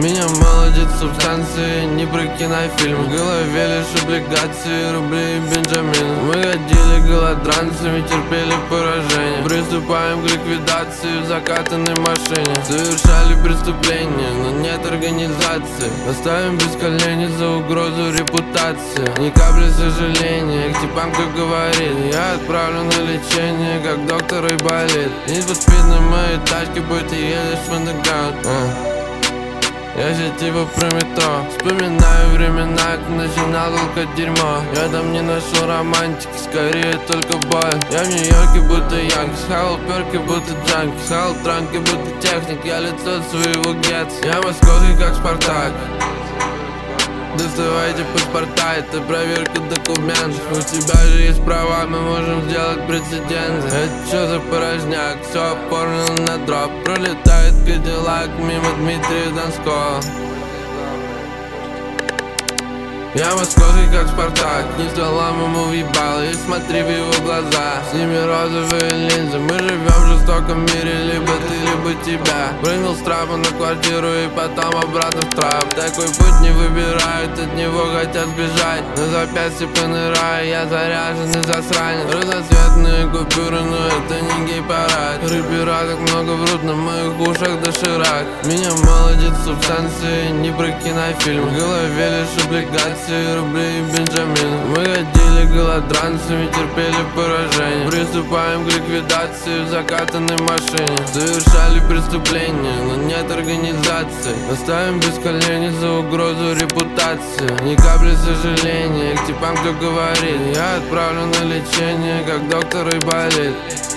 Меня молодит субстанции, не про кинофильм. В голове лишь облигации, рубли и бенджамин. Мы ходили голодранцами, терпели поражение. Приступаем к ликвидации в закатанной машине. Совершали преступления, но нет организации. Оставим без коленей за угрозу репутации. Ни капли сожаления к типам, кто говорит: я отправлю на лечение, как доктор и болит. Need for speed на моей тачке, будь ты едешь в андеграунд. Я же типа про метро. Вспоминаю времена, как начинал толкать дерьмо. Я там не нашел романтики, скорее только боль. Я в Нью-Йорке будто Янг, схавал перки будто джанки, схавал транки будто техник, я лицо своего гетс. Я московский как Спартак. Доставайте паспорта, это проверка документов. У тебя же есть права, мы можем сделать прецеденты. Это что за порожняк, все оформлено на дроп. Пролетает Кадиллак мимо Дмитрия Донского. Я московский как Спартак, не стола ему въебал, и смотри в его глаза. С ними розовые линзы, мы живем в жестоком мире, либо ты, либо тебя. Прыгнул с трапа на квартиру и потом обратно в трап. Такой путь не выбирают, от него хотят сбежать. На запястье поныраю, я заряженный засранец. Разноцветные купюры, но это не гей-парад. Рэпера так много врут, на моих ушах доширак. Меня молодит субстанции, не про кинофильм. В голове лишь облигации, рубли и бенджамин. Мы ходили голодранцами, терпели поражение. Приступаем к ликвидации в закатанной машине. Совершали преступления, но нет организации. Оставим без коленей за угрозу репутации. Ни капли сожаления к типам, кто говорит: я отправлю на лечение, как доктор и болит.